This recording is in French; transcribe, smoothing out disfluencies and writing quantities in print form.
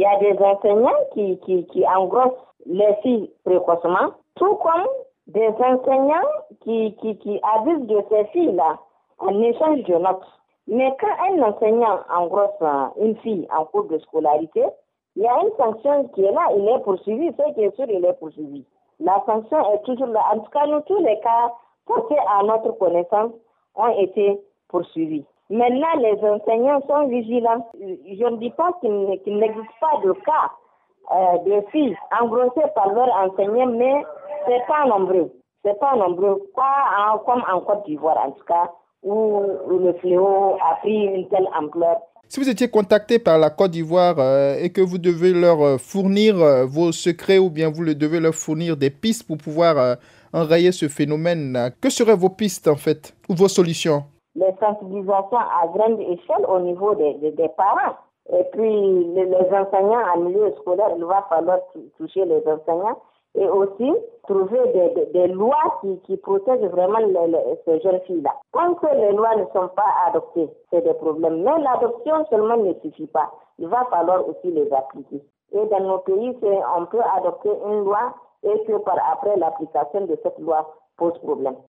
Il y a des enseignants qui engrossent les filles précocement, tout comme des enseignants qui abusent de ces filles-là en échange de notes. Mais quand un enseignant engrosse une fille en cours de scolarité, il y a une sanction qui est là, il est poursuivi, c'est qui est sûr, il est poursuivi. La sanction est toujours là. En tout cas, nous, tous les cas portés à notre connaissance ont été poursuivis. Maintenant, les enseignants sont vigilants. Je ne dis pas qu'il n'existe pas de cas de filles engrossées par leurs enseignants, mais c'est pas nombreux. C'est pas nombreux, pas comme en Côte d'Ivoire en tout cas, où le fléau a pris une telle ampleur. Si vous étiez contacté par la Côte d'Ivoire et que vous devez leur fournir vos secrets ou bien vous devez leur fournir des pistes pour pouvoir enrayer ce phénomène, que seraient vos pistes en fait ou vos solutions? Les sensibilisations à grande échelle au niveau des parents. Et puis les enseignants en milieu scolaire, il va falloir toucher les enseignants et aussi trouver des lois qui protègent vraiment ces jeunes filles-là. Tant que les lois ne sont pas adoptées, c'est des problèmes. Mais l'adoption seulement ne suffit pas. Il va falloir aussi les appliquer. Et dans nos pays, on peut adopter une loi et que par après l'application de cette loi pose problème.